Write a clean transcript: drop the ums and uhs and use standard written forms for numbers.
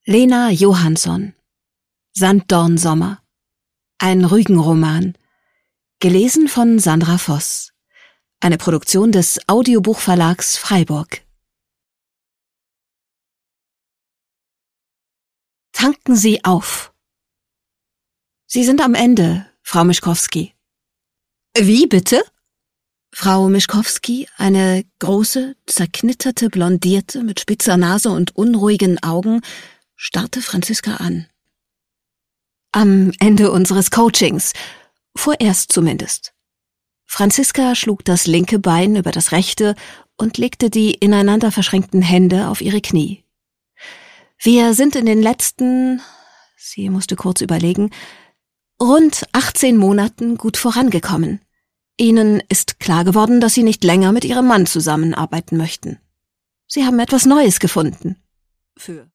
Lena Johansson. Sanddornsommer. Ein Rügenroman. Gelesen von Sandra Voss. Eine Produktion des Audiobuchverlags Freiburg. Tanken Sie auf. Sie sind am Ende, Frau Mischkowski. Wie bitte? Frau Mischkowski, eine große, zerknitterte Blondierte mit spitzer Nase und unruhigen Augen, starrte Franziska an. Am Ende unseres Coachings, vorerst zumindest. Franziska schlug das linke Bein über das rechte und legte die ineinander verschränkten Hände auf ihre Knie. Wir sind in den letzten, sie musste kurz überlegen, rund 18 Monaten gut vorangekommen. Ihnen ist klar geworden, dass Sie nicht länger mit Ihrem Mann zusammenarbeiten möchten. Sie haben etwas Neues gefunden. Für